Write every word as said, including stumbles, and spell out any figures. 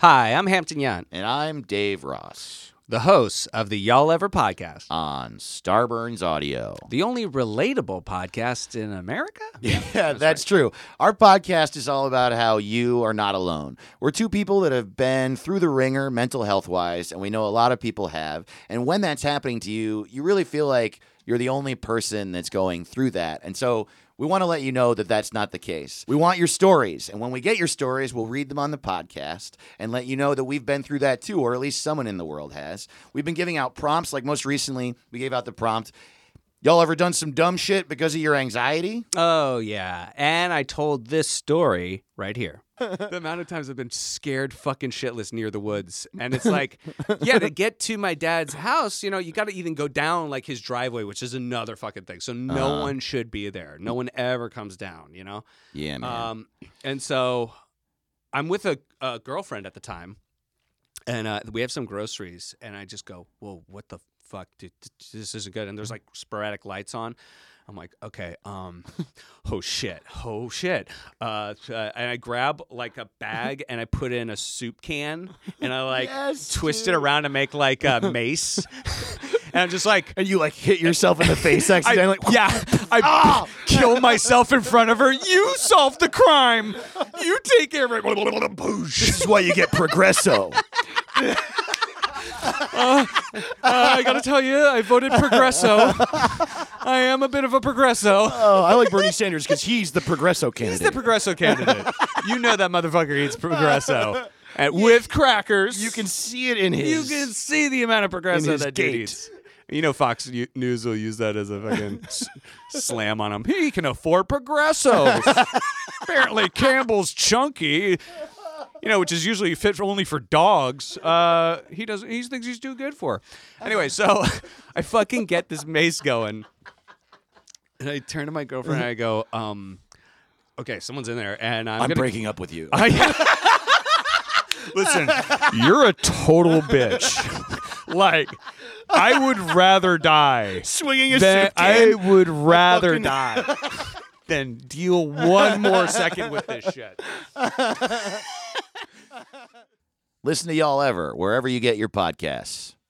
Hi, I'm Hampton Yount, And I'm Dave Ross, the host of the Y'all Ever podcast on Starburns Audio. The only relatable podcast in America? Yeah, that's, that's right. true. Our podcast is all about how you are not alone. We're two people that have been through the ringer mental health-wise, and we know a lot of people have. And when that's happening to you, you really feel like you're the only person that's going through that. And so we want to let you know that that's not the case. We want your stories. And when we get your stories, we'll read them on the podcast and let you know that we've been through that too, or at least someone in the world has. We've been giving out prompts. Like most recently, we gave out the prompt, y'all ever done some dumb shit because of your anxiety? Oh, yeah. And I told this story right here. The amount of times I've been scared fucking shitless near the woods. And it's like, yeah, to get to my dad's house, you know, you got to even go down like his driveway, which is another fucking thing. So no Uh-huh. one should be there. No one ever comes down, you know? Yeah, man. Um, and so I'm with a, a girlfriend at the time, and uh, we have some groceries, and I just go, whoa, what the fuck, dude, this isn't good. And there's like sporadic lights on. I'm like, okay, um, oh shit, oh shit. Uh, uh, and I grab like a bag and I put in a soup can and I like Yes, twist dude. it around to make like a mace. And I'm just like, And you like hit yourself in the face accidentally. I, yeah, I Ah! kill myself in front of her. You solved the crime. You take care of it. This is why you get Progresso. Uh, I gotta tell you, I voted Progresso. I am a bit of a Progresso. Oh, I like Bernie Sanders because he's the Progresso He's candidate. the Progresso candidate. You know that motherfucker eats Progresso. And with crackers. You can see it in his. You can see the amount of Progresso his that dude gait. eats. You know Fox U- News will use that as a fucking s- slam on him. He can afford Progresso. Apparently Campbell's chunky. You know, which is usually fit for only for dogs. Uh, he doesn't. He thinks he's too good for. Anyway, so I fucking get this mace going, and I turn to my girlfriend and I go, um, "Okay, someone's in there, and I'm, I'm gonna breaking up with you. I, listen, you're a total bitch. Like, I would rather die. Swinging a Than, soup can. I would rather fucking- die than deal one more second with this shit. Listen to Y'all Ever, wherever you get your podcasts.